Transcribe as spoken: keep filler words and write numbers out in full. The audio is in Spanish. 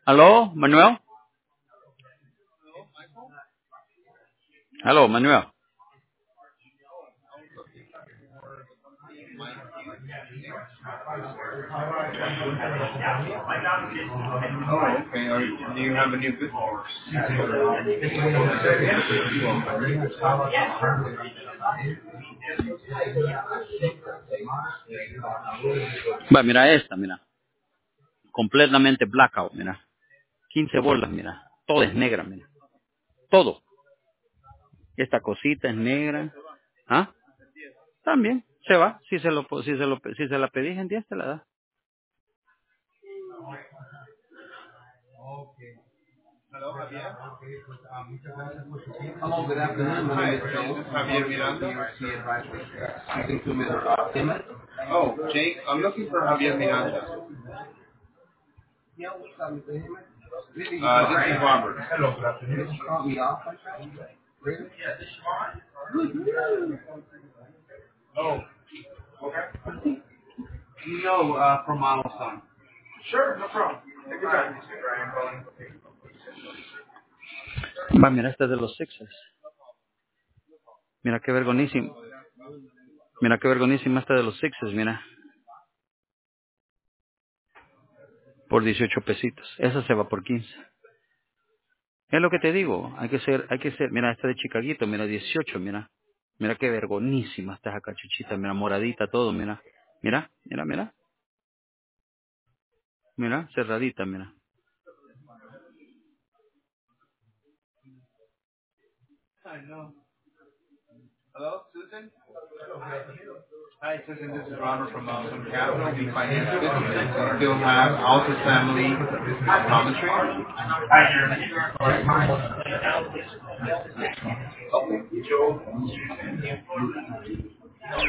Hello, Manuel? Hello, Manuel. Oh, okay. Are, do you have a new business? Va, mira esta, mira. Completamente blackout, mira. quince bolas, mira. Todo es negra, mira. Todo. Esta cosita es negra. ¿Ah? También. Se va. Si se lo, si se lo, si se la pedís en diez te la da. Hello, Javier. Hello, good afternoon. My name is Joe. Javier Miranda. Speaking to Mister Timmons. Oh, Jake, I'm looking for Javier Miranda. Uh, this is Robert. Hello, good afternoon. You called me off like that? Really? Yeah, this is Ron. Oh, okay. No, uh, from Milestone. Sure, no problem. Take your time. Va, mira esta es de los Sixers. Mira qué vergonísimo. Mira qué vergonísima esta de los Sixers, mira. Por dieciocho pesitos. Esa se va por quince. Es lo que te digo. Hay que ser, hay que ser. Mira esta de Chicaguito, mira dieciocho, mira. Mira qué vergonísima esta acá, chuchita, mira, moradita todo, mira. Mira, mira, mira. Mira, cerradita, mira. I know. Hello, Susan? Hi, Susan. This is Robert from Milestone Capital. We finance businesses. Do you still have Altus Family Optometry? Okay.